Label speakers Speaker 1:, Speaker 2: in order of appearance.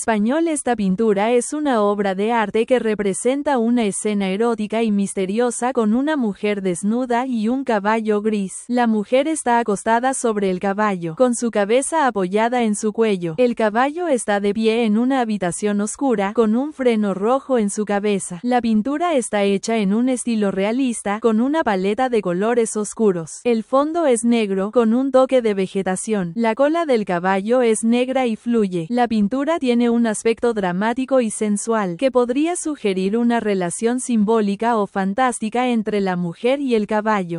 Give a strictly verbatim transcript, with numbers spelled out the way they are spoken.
Speaker 1: Español. Esta pintura es una obra de arte que representa una escena erótica y misteriosa con una mujer desnuda y un caballo gris. La mujer está acostada sobre el caballo, con su cabeza apoyada en su cuello. El caballo está de pie en una habitación oscura, con un freno rojo en su cabeza. La pintura está hecha en un estilo realista, con una paleta de colores oscuros. El fondo es negro, con un toque de vegetación. La cola del caballo es negra y fluye. La pintura tiene un aspecto dramático y sensual, que podría sugerir una relación simbólica o fantástica entre la mujer y el caballo.